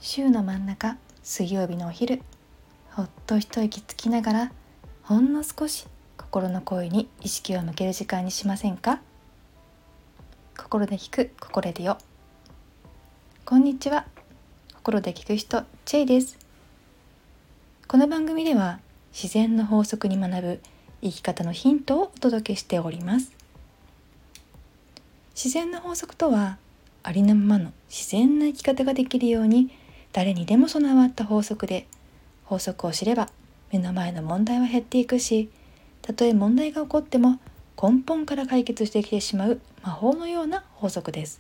週の真ん中、水曜日のお昼、ほっと一息つきながらほんの少し心の声に意識を向ける時間にしませんか？心で聞く心レディオ。こんにちは。心で聞く人、チェイです。この番組では自然の法則に学ぶ生き方のヒントをお届けしております。自然の法則とは、ありのままの自然な生き方ができるように誰にでも備わった法則で、法則を知れば目の前の問題は減っていくし、たとえ問題が起こっても根本から解決してきてしまう魔法のような法則です。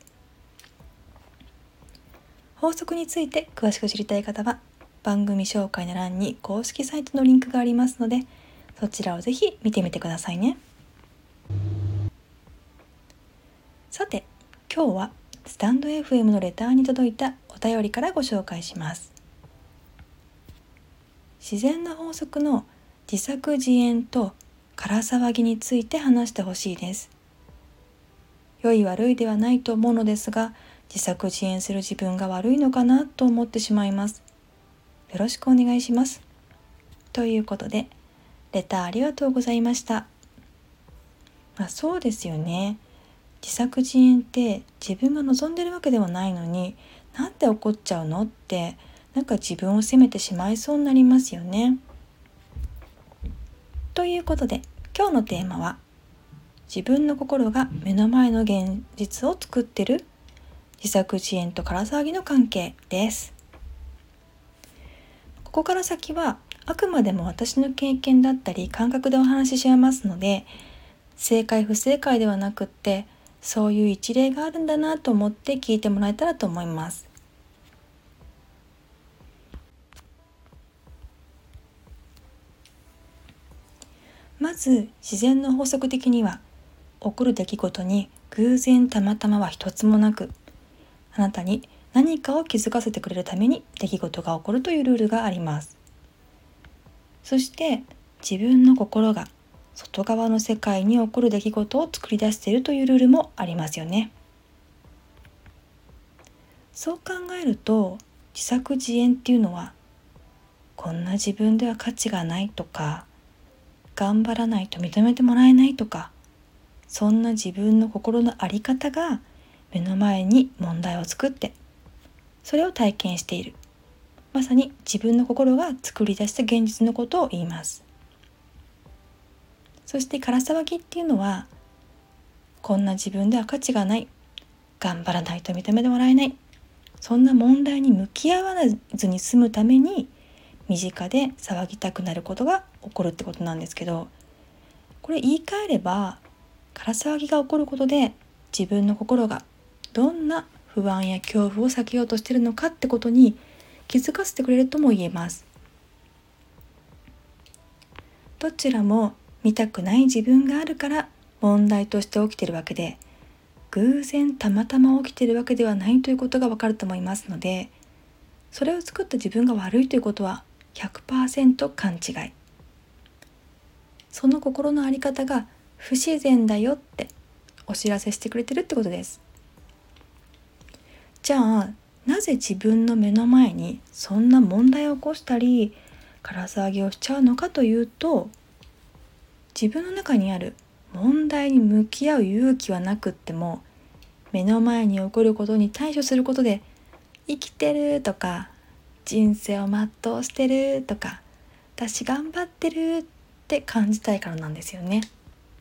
法則について詳しく知りたい方は、番組紹介の欄に公式サイトのリンクがありますので、そちらをぜひ見てみてくださいね。さて、今日はスタンド FM のレターに届いたお便りからご紹介します。自然の法則の自作自演と空騒ぎについて話してほしいです。良い悪いではないと思うのですが、自作自演する自分が悪いのかなと思ってしまいます。よろしくお願いします。ということで、レターありがとうございました。そうですよね。自作自演って自分が望んでるわけではないのに、なんで怒っちゃうのって、自分を責めてしまいそうになりますよね。ということで、今日のテーマは、自分の心が目の前の現実を作ってる自作自演と空騒ぎの関係です。ここから先はあくまでも私の経験だったり感覚でお話ししますので、正解不正解ではなくって、そういう一例があるんだなと思って聞いてもらえたらと思います。まず自然の法則的には、起こる出来事に偶然たまたまは一つもなく、あなたに何かを気づかせてくれるために出来事が起こるというルールがあります。そして自分の心が外側の世界に起こる出来事を作り出しているというルールもありますよね。そう考えると、自作自演っていうのは、こんな自分では価値がないとか、頑張らないと認めてもらえないとか、そんな自分の心の在り方が目の前に問題を作って、それを体験している。まさに自分の心が作り出した現実のことを言います。そして空騒ぎっていうのは、こんな自分では価値がない、頑張らないと認めてもらえない、そんな問題に向き合わずに済むために身近で騒ぎたくなることが起こるってことなんですけど、これ言い換えれば、空騒ぎが起こることで自分の心がどんな不安や恐怖を避けようとしているのかってことに気づかせてくれるとも言えます。どちらも見たくない自分があるから問題として起きているわけで、偶然たまたま起きているわけではないということがわかると思いますので、それを作った自分が悪いということは 100% 勘違い。その心の在り方が不自然だよってお知らせしてくれてるってことです。じゃあ、なぜ自分の目の前にそんな問題を起こしたり空騒ぎをしちゃうのかというと、自分の中にある問題に向き合う勇気はなくっても、目の前に起こることに対処することで、生きてるとか、人生を全うしてるとか、私頑張ってるって感じたいからなんですよね。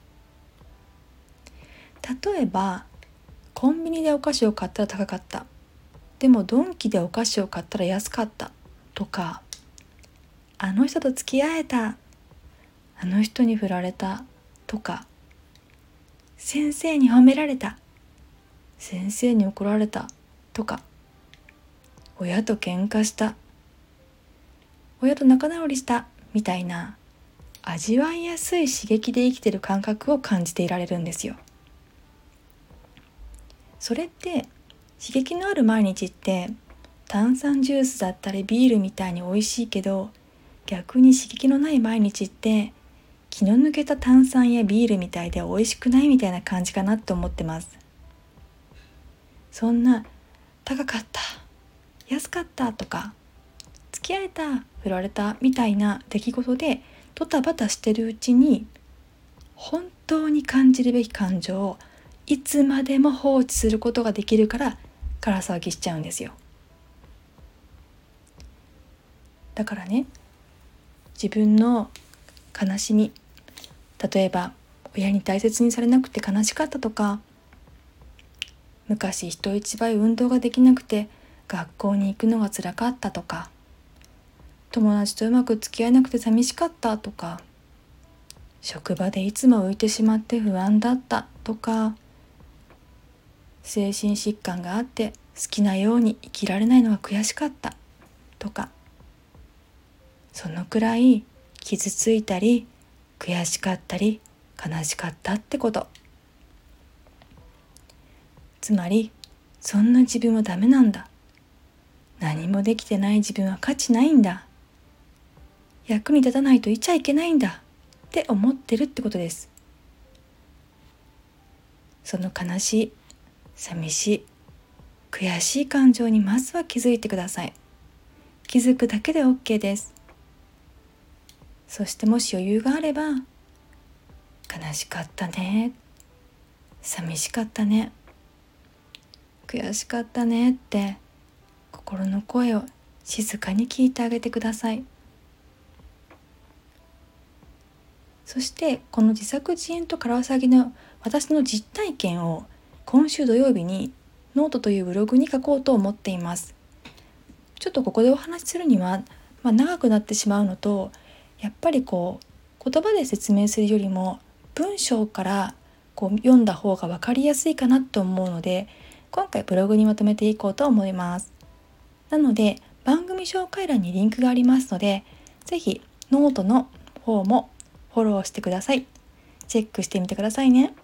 例えば、コンビニでお菓子を買ったら高かった、でもドンキでお菓子を買ったら安かったとか、あの人と付き合えた、あの人に振られたとか、先生に褒められた、先生に怒られたとか、親と喧嘩した、親と仲直りしたみたいな、味わいやすい刺激で生きている感覚を感じていられるんですよ。それって刺激のある毎日って、炭酸ジュースだったりビールみたいに美味しいけど、逆に刺激のない毎日って気の抜けた炭酸やビールみたいで美味しくないみたいな感じかなって思ってます。そんな高かった、 安かったとか付き合えた、振られたみたいな出来事でドタバタしてるうちに、本当に感じるべき感情をいつまでも放置することができるから空騒ぎしちゃうんですよ。だからね、自分の悲しみ、例えば親に大切にされなくて悲しかったとか、昔人一倍運動ができなくて学校に行くのが辛かったとか、友達とうまく付き合えなくて寂しかったとか、職場でいつも浮いてしまって不安だったとか、精神疾患があって好きなように生きられないのが悔しかったとか、そのくらい傷ついたり悔しかったり悲しかったってこと。つまり、そんな自分はダメなんだ、何もできてない自分は価値ないんだ、役に立たないといちゃいけないんだって思ってるってことです。その悲しい、寂しい、悔しい感情にまずは気づいてください。気づくだけで OK です。そしてもし余裕があれば、悲しかったね、寂しかったね、悔しかったねって心の声を静かに聞いてあげてください。そしてこの自作自演と空騒ぎの私の実体験を今週土曜日にノートというブログに書こうと思っています。ちょっとここでお話しするには、長くなってしまうのと、やっぱり言葉で説明するよりも文章から読んだ方が分かりやすいかなと思うので、今回ブログにまとめていこうと思います。なので番組紹介欄にリンクがありますので、ぜひノートの方もフォローしてください。チェックしてみてくださいね。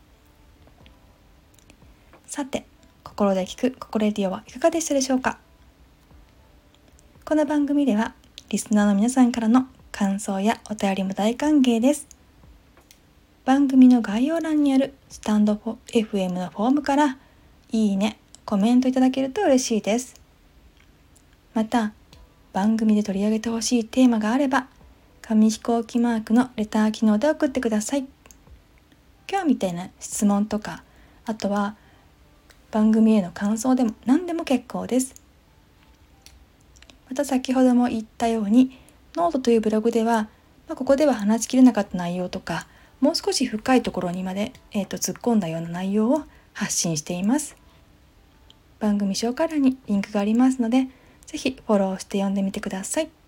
さて、心で聞くココレディオはいかがでしたでしょうか。この番組ではリスナーの皆さんからの感想やお便りも大歓迎です。番組の概要欄にあるスタンドFM のフォームからいいね、コメントいただけると嬉しいです。また、番組で取り上げてほしいテーマがあれば、紙飛行機マークのレター機能で送ってください。今日みたいな質問とか、あとは番組への感想でも何でも結構です。また先ほども言ったように、ノートというブログでは、ここでは話しきれなかった内容とか、もう少し深いところにまで、突っ込んだような内容を発信しています。番組紹介欄にリンクがありますので、ぜひフォローして読んでみてください。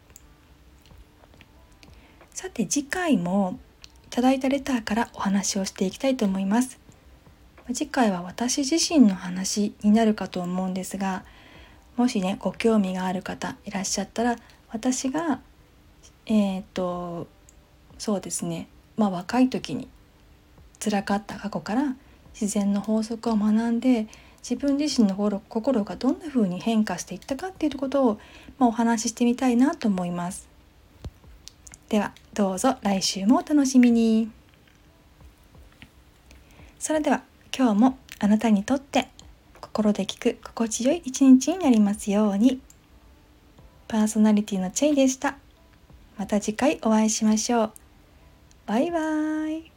さて、次回もいただいたレターからお話をしていきたいと思います。次回は私自身の話になるかと思うんですが、もしねご興味がある方いらっしゃったら、私がそうですね、若い時に辛かった過去から自然の法則を学んで、自分自身の心がどんな風に変化していったかっていうことを、お話ししてみたいなと思います。ではどうぞ来週もお楽しみに。それでは今日もあなたにとって心で聞く心地よい一日になりますように。パーソナリティのチェイでした。また次回お会いしましょう。バイバイ。